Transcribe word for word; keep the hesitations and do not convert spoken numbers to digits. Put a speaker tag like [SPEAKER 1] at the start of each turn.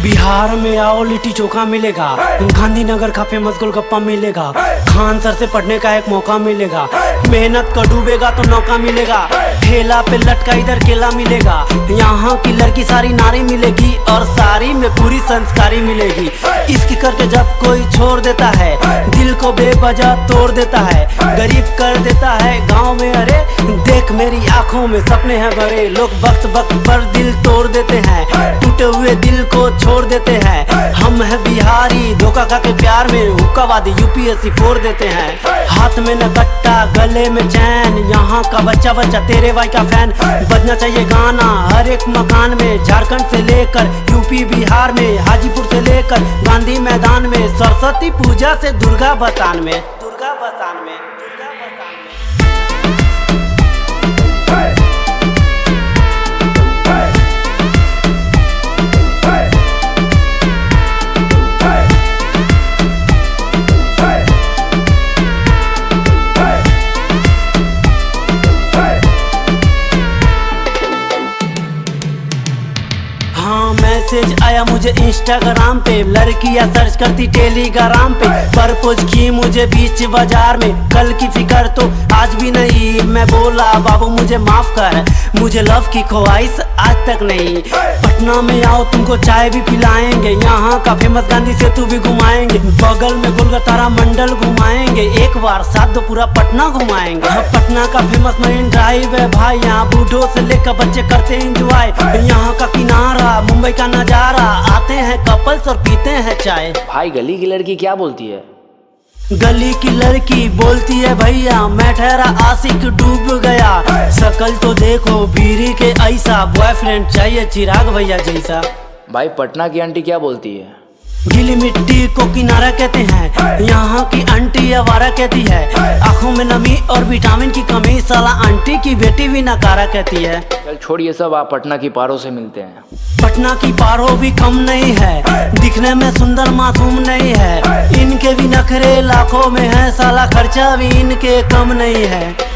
[SPEAKER 1] बिहार में आओ लिट्टी चोखा मिलेगा, गांधीनगर का फेमस गोलगप्पा मिलेगा, खान सर से पढ़ने का एक मौका मिलेगा, मेहनत का डूबेगा तो नौका मिलेगा, ठेला पे लटका इधर केला मिलेगा, यहाँ की लड़की सारी नारी मिलेगी और सारी में पूरी संस्कारी मिलेगी। इसकी करके जब कोई छोड़ देता है, दिल को बेवजह तोड़ देता है, गरीब कर देता है गाँव में। अरे देख मेरी आंखों में सपने हैं भरे, लोग वक्त वक्त पर दिल तोड़ देते हैं, टूटे हुए दिल को छोड़ देते हैं। हम है बिहारी, धोखा खा के प्यार में हुक्कावादी यूपीएससी फोड़ देते हैं। हाथ में न कट्टा गले में चैन, यहाँ का बच्चा बच्चा तेरे भाई का फैन। बजना चाहिए गाना हर एक मकान में, झारखंड से लेकर यूपी बिहार में, हाजीपुर से लेकर गांधी मैदान में, सरस्वती पूजा से दुर्गा बसान में, दुर्गा बसान में, दुर्गा बसान में। हाँ मैसेज आया मुझे इंस्टाग्राम पे, लड़कियां सर्च करती टेलीग्राम पे, प्रपोज की मुझे बीच बाजार में, कल की फिक्र तो आज भी नहीं। मैं बोला बाबू मुझे माफ कर, मुझे लव की ख्वाहिश आज तक नहीं। पटना में आओ तुमको चाय भी पिलाएंगे, यहाँ का फेमस गांधी सेतु भी घुमाएंगे, बगल में गोलगप्पा मंडल घुमाएंगे, एक बार साथ दो पूरा पटना घुमाएंगे। पटना का फेमस मरीन ड्राइव है भाई, यहाँ बूढ़ों से लेकर बच्चे करते एंजॉय, यहाँ का किनारा मुंबई का नजारा, आते हैं कपल्स और पीते हैं चाय।
[SPEAKER 2] भाई गली की लड़की क्या बोलती है?
[SPEAKER 1] गली की लड़की बोलती है भैया मैं ठहरा आशिक डूब गया, शकल तो देखो बीरी के ऐसा, बॉयफ्रेंड चाहिए चिराग भैया जैसा।
[SPEAKER 2] भाई पटना की आंटी क्या बोलती है?
[SPEAKER 1] गीली मिट्टी को किनारा कहते हैं, यहाँ की आंटी आवारा कहती है, आंखों में नमी और विटामिन की कमी, साला आंटी की बेटी भी नकारा कहती है।
[SPEAKER 2] चल छोड़िए सब, आप पटना की पारों से मिलते हैं।
[SPEAKER 1] पटना की पारो भी कम नहीं है, दिखने में सुंदर मासूम नहीं है, इनके भी नखरे लाखों में है, साला खर्चा भी इनके कम नहीं है।